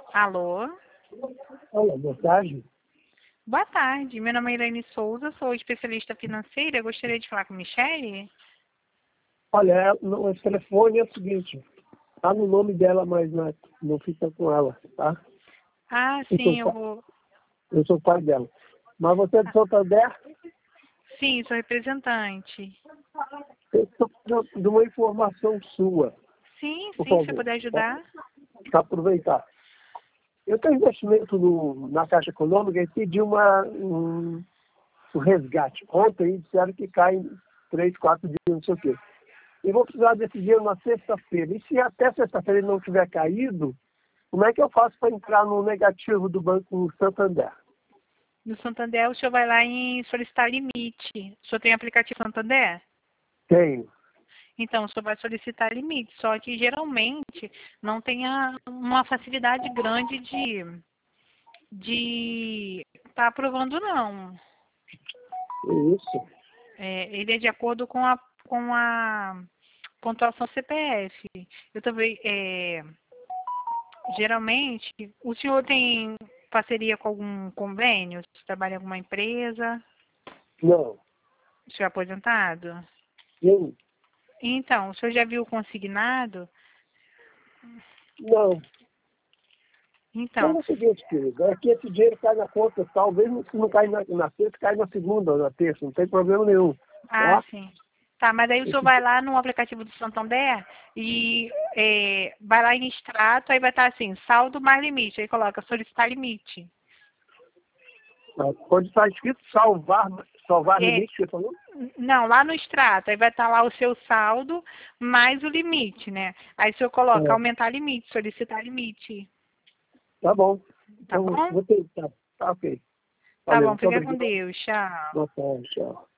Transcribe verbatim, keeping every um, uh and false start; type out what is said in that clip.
Alô? Olá, boa tarde. Boa tarde, meu nome é Elaine Souza, sou especialista financeira, eu gostaria de falar com Michele. Olha, o telefone é o seguinte, tá no nome dela, mas não, é- não fica com ela, tá? Ah, Eu sou, sim, eu pa- vou... eu sou o pai dela. Mas você é de Santander? Sim, sou representante. Eu estou precisando de uma informação sua, Sim, por sim, se eu favor, puder ajudar. para aproveitar. Eu tenho investimento no, na Caixa Econômica e pedi uma, um, um resgate. Ontem disseram que cai em três, quatro dias, não sei o quê. E vou precisar desse dinheiro na sexta-feira. E se até sexta-feira ele não tiver caído, como é que eu faço para entrar no negativo do Banco Santander? No Santander, o senhor vai lá em solicitar limite. O senhor tem aplicativo Santander? Tenho. Então, o senhor vai solicitar limite, só que geralmente não tem a- uma facilidade grande de de estar aprovando, não. É isso. É, ele é de acordo com a, com a pontuação C P F. Eu também, é, geralmente, o senhor tem parceria com algum convênio? Você trabalha em alguma empresa? Não. O senhor é aposentado? Eu, Então, o senhor já viu o consignado? não. Mas Então, é o seguinte, querido, é que esse dinheiro cai na conta, talvez não, se não cai na, na sexta, cai na segunda ou na terça, não tem problema nenhum. ah, Tá? sim. Tá, mas aí o senhor Esse, vai lá no aplicativo do Santander e é, vai lá em extrato, aí vai estar assim, saldo mais limite. Aí coloca solicitar limite. pode estar escrito salvar, salvar É, limite, você falou? não, lá no extrato, aí vai estar lá o seu saldo mais o limite, né? Aí o senhor coloca É, aumentar limite, solicitar limite. tá bom. Tá Então, bom? vou tentar. Tá ok. Tá Valeu, bom, muito fica com obrigado. Deus. Tchau. Boa tarde, tchau.